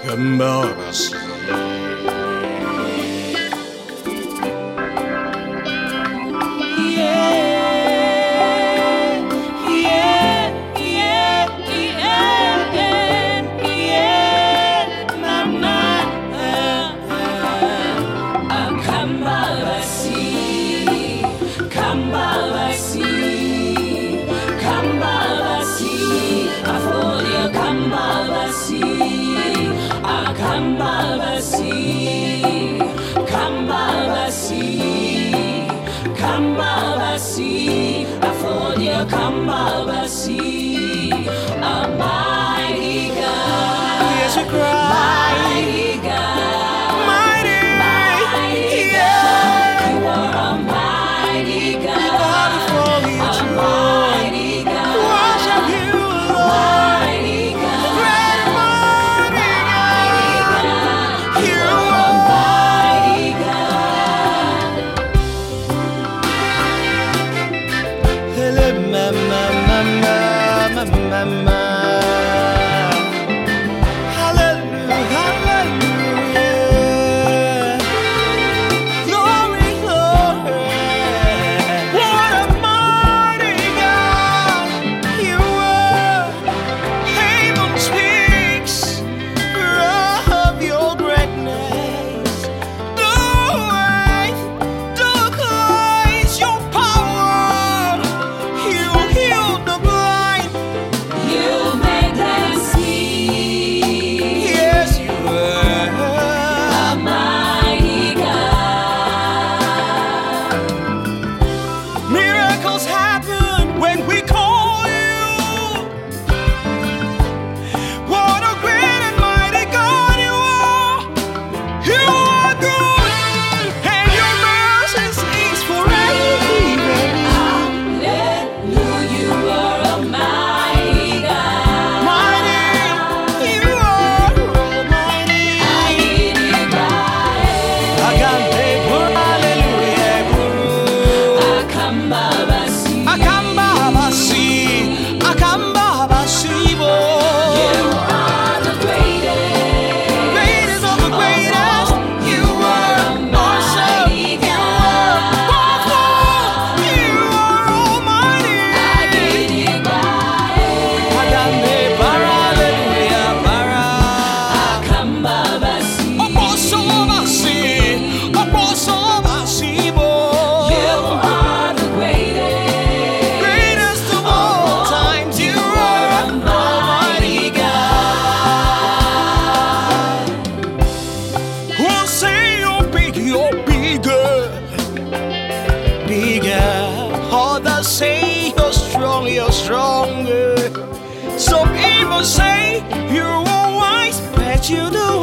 embarrassing. Kambabasi, a mighty God. Yes, you cry. Mighty God. Mighty, yeah. You are a mighty God. A mighty God. Worship you, Lord. Mighty God. Great mighty God. You are a mighty God. Hello, mama. Hallelujah, hallelujah. Glory, glory. What a mighty God you are. Heaven speaks of your greatness. The earth declares your power. You heal the blind. You make them see. Yes, you are. A mighty God. Miracles happen when we call you. What a great and mighty God you are. You are good, and your mercy is forever. Hallelujah, you are a mighty God. Mighty, you are almighty. I can't take for hallelujah, guru. Akambabasi, bo. You are the greatest. Greatest of the greatest. You are awesome. You are powerful. You are almighty. Agame para, hallelujah, para. Oposobasi, bo. You are the greatest. Greatest of all times. You are almighty God. Who'll say you're big, you're bigger, bigger. Others say you're strong, you're stronger. Some even say you're wise, but you do